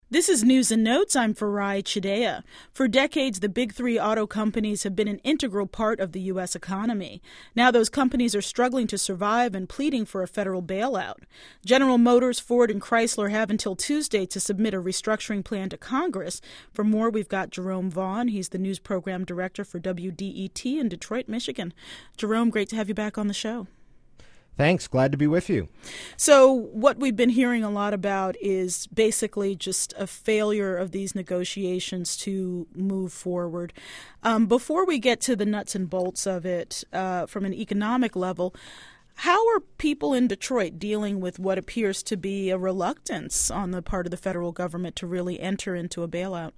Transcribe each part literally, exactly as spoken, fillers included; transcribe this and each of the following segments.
This is News and Notes. I'm Farai Chidea. For decades, the big three auto companies have been an integral part of the U S economy. Now those companies are struggling to survive and pleading for a federal bailout. General Motors, Ford, and Chrysler have until Tuesday to submit a restructuring plan to Congress. For more, we've got Jerome Vaughn. He's the news program director for W D E T in Detroit, Michigan. Jerome, great to have you back on the show. Thanks. Glad to be with you. So what we've been hearing a lot about is basically just a failure of these negotiations to move forward. Um, before we get to the nuts and bolts of it uh, from an economic level, how are people in Detroit dealing with what appears to be a reluctance on the part of the federal government to really enter into a bailout?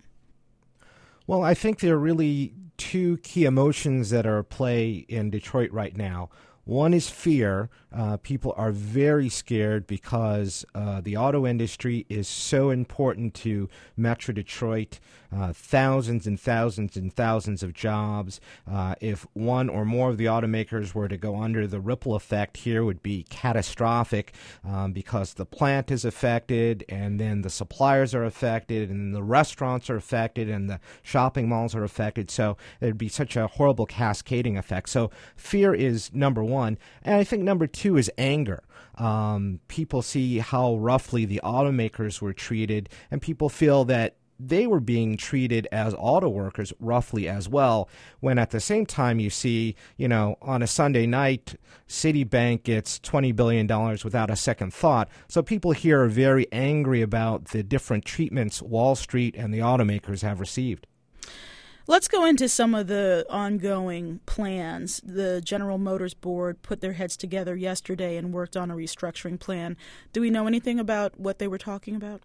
Well, I think there are really two key emotions that are at play in Detroit right now. One is fear. Uh, people are very scared because uh, the auto industry is so important to Metro Detroit. Uh, thousands and thousands and thousands of jobs. Uh, if one or more of the automakers were to go under, the ripple effect here would be catastrophic um, because the plant is affected, and then the suppliers are affected, and the restaurants are affected, and the shopping malls are affected. So it would be such a horrible cascading effect. So fear is number one. And I think number two is anger. Um, people see how roughly the automakers were treated, and people feel that they were being treated as auto workers roughly as well, when at the same time you see, you know, on a Sunday night, Citibank gets twenty billion dollars without a second thought. So people here are very angry about the different treatments Wall Street and the automakers have received. Let's go into some of the ongoing plans. The General Motors board put their heads together yesterday and worked on a restructuring plan. Do we know anything about what they were talking about?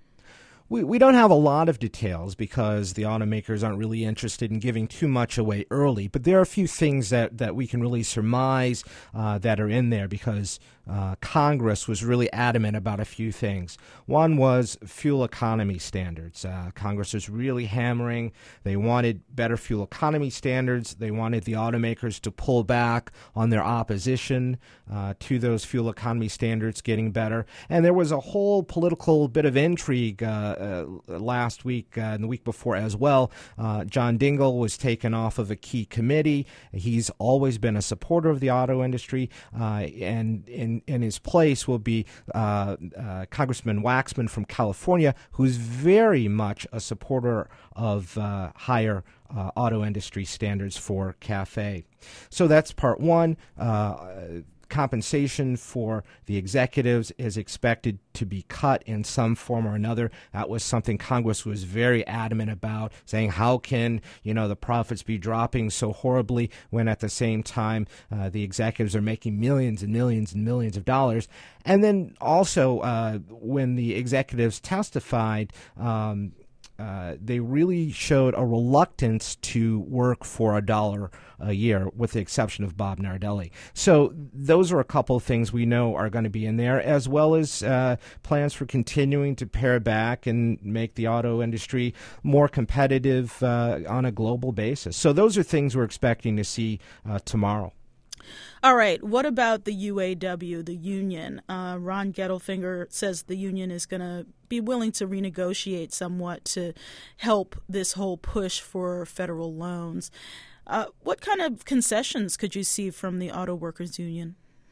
We we don't have a lot of details because the automakers aren't really interested in giving too much away early. But there are a few things that, that we can really surmise uh, that are in there because uh, Congress was really adamant about a few things. One was fuel economy standards. Uh, Congress was really hammering. They wanted better fuel economy standards. They wanted the automakers to pull back on their opposition uh, to those fuel economy standards getting better. And there was a whole political bit of intrigue uh, Uh, last week uh, and the week before as well. Uh, John Dingell was taken off of a key committee. He's always been a supporter of the auto industry, uh, and in, in his place will be uh, uh, Congressman Waxman from California, who's very much a supporter of uh, higher uh, auto industry standards for CAFE. So that's part one. Uh, Compensation for the executives is expected to be cut in some form or another. That was something Congress was very adamant about, saying how can, you know, the profits be dropping so horribly when at the same time uh, the executives are making millions and millions and millions of dollars. And then also uh, when the executives testified, um, Uh, they really showed a reluctance to work for a dollar a year, with the exception of Bob Nardelli. So those are a couple of things we know are going to be in there, as well as uh, plans for continuing to pare back and make the auto industry more competitive uh, on a global basis. So those are things we're expecting to see uh, tomorrow. All right. What about the U A W, the union? Uh, Ron Gettelfinger says the union is going to be willing to renegotiate somewhat to help this whole push for federal loans. Uh, what kind of concessions could you see from the auto workers union?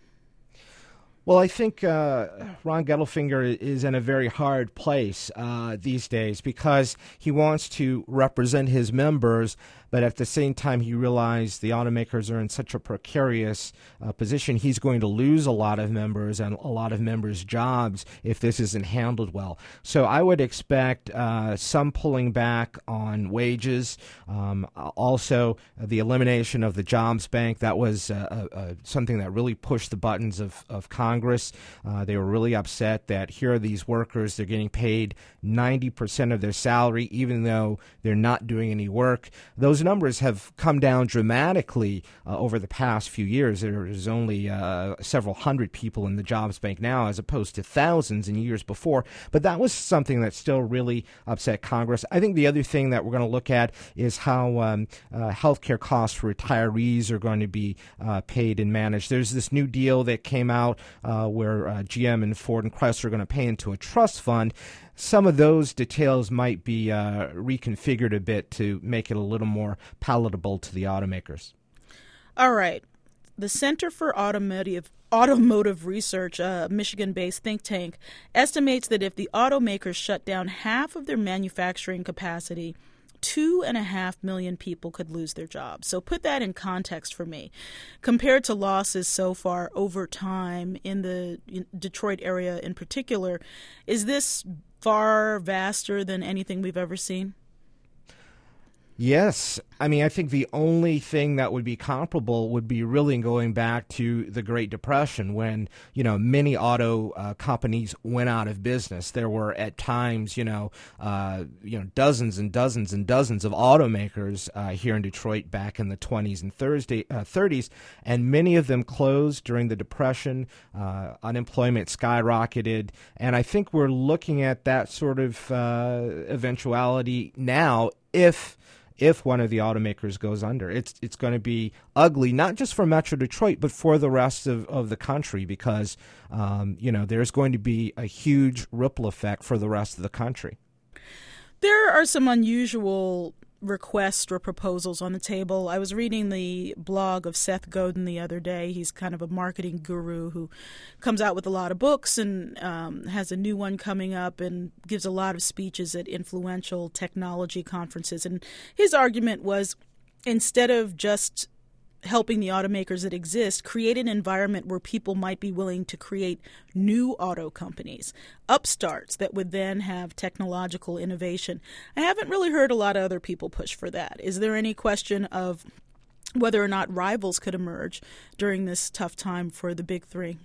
Well, I think uh, Ron Gettelfinger is in a very hard place uh, these days because he wants to represent his members, but at the same time he realized the automakers are in such a precarious uh, position. He's going to lose a lot of members and a lot of members' jobs if this isn't handled well. So I would expect uh, some pulling back on wages, um, also uh, the elimination of the Jobs Bank. That was uh, uh, something that really pushed the buttons of, of Congress. Congress. Uh, they were really upset that here are these workers, they're getting paid ninety percent of their salary, even though they're not doing any work. Those numbers have come down dramatically uh, over the past few years. There's only uh, several hundred people in the Jobs Bank now, as opposed to thousands in years before. But that was something that still really upset Congress. I think the other thing that we're going to look at is how um, uh, health care costs for retirees are going to be uh, paid and managed. There's this new deal that came out uh, where uh, G M and Ford and Chrysler are going to pay into a trust fund. Some of those details might be uh, reconfigured a bit to make it a little more palatable to the automakers. All right. The Center for Automotive Automotive Research, a Michigan-based think tank, estimates that if the automakers shut down half of their manufacturing capacity, two and a half million people could lose their jobs. So put that in context for me. Compared to losses so far over time in the Detroit area in particular, is this far vaster than anything we've ever seen? Yes. I mean, I think the only thing that would be comparable would be really going back to the Great Depression when, you know, many auto uh, companies went out of business. There were at times, you know, uh, you know, dozens and dozens and dozens of automakers uh, here in Detroit back in the twenties and Thursday, uh, thirties, and many of them closed during the Depression. Uh, unemployment skyrocketed, and I think we're looking at that sort of uh, eventuality now if if one of the automakers goes under. It's it's going to be ugly, not just for Metro Detroit, but for the rest of, of the country because, um, you know, there's going to be a huge ripple effect for the rest of the country. There are some unusual requests or proposals on the table. I was reading the blog of Seth Godin the other day. He's kind of a marketing guru who comes out with a lot of books and um, has a new one coming up and gives a lot of speeches at influential technology conferences. And his argument was instead of just helping the automakers that exist, create an environment where people might be willing to create new auto companies, upstarts that would then have technological innovation. I haven't really heard a lot of other people push for that. Is there any question of whether or not rivals could emerge during this tough time for the big three?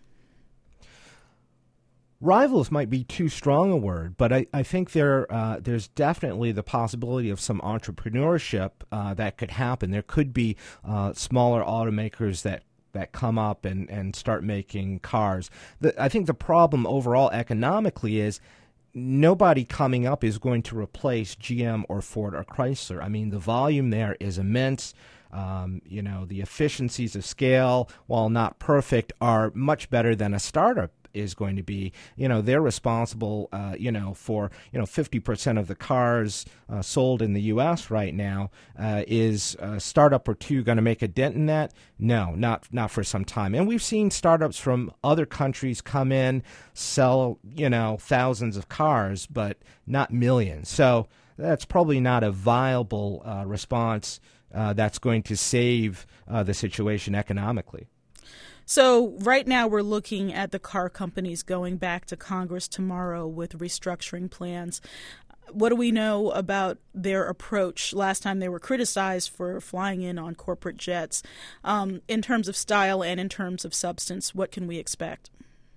Rivals might be too strong a word, but I, I think there uh, there's definitely the possibility of some entrepreneurship uh, that could happen. There could be uh, smaller automakers that, that come up and, and start making cars. The, I think the problem overall economically is nobody coming up is going to replace G M or Ford or Chrysler. I mean, the volume there is immense. Um, you know, the efficiencies of scale, while not perfect, are much better than a startup is going to be. You know, they're responsible, uh, you know, for, you know, fifty percent of the cars uh, sold in the U S right now. Uh, is a startup or two going to make a dent in that? No, not not for some time. And we've seen startups from other countries come in, sell, you know, thousands of cars, but not millions. So that's probably not a viable uh, response uh, that's going to save uh, the situation economically. So right now we're looking at the car companies going back to Congress tomorrow with restructuring plans. What do we know about their approach? Last time they were criticized for flying in on corporate jets. Um, in terms of style and in terms of substance, what can we expect?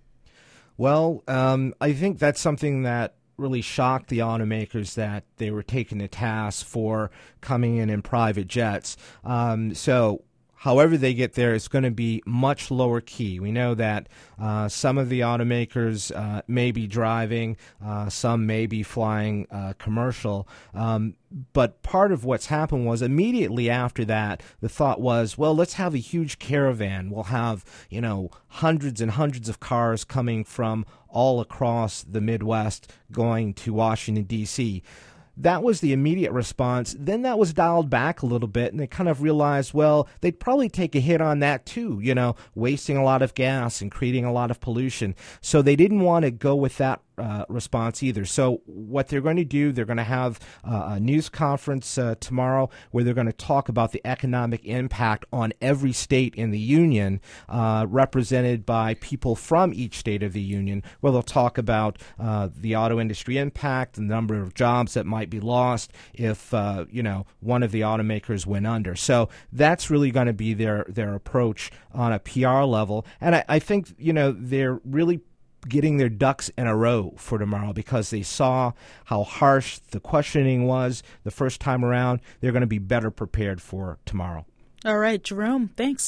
Well, um, I think that's something that really shocked the automakers, that they were taken to task for coming in in private jets. Um, so however they get there, it's going to be much lower key. We know that uh, some of the automakers uh, may be driving, uh, some may be flying uh, commercial. Um, but part of what's happened was immediately after that, the thought was, well, let's have a huge caravan. We'll have, you know, hundreds and hundreds of cars coming from all across the Midwest going to Washington, D C That was the immediate response. Then that was dialed back a little bit, and they kind of realized, well, they'd probably take a hit on that too, you know, wasting a lot of gas and creating a lot of pollution. So they didn't want to go with that uh, response either. So what they're going to do, they're going to have uh, a news conference uh, tomorrow where they're going to talk about the economic impact on every state in the union, uh, represented by people from each state of the union, where they'll talk about uh, the auto industry impact, the number of jobs that might be lost if, uh, you know, one of the automakers went under. So that's really going to be their, their approach on a P R level. And I, I think, you know, they're really getting their ducks in a row for tomorrow because they saw how harsh the questioning was the first time around. They're going to be better prepared for tomorrow. All right, Jerome, thanks.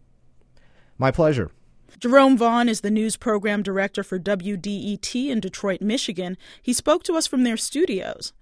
My pleasure. Jerome Vaughn is the news program director for W D E T in Detroit, Michigan. He spoke to us from their studios.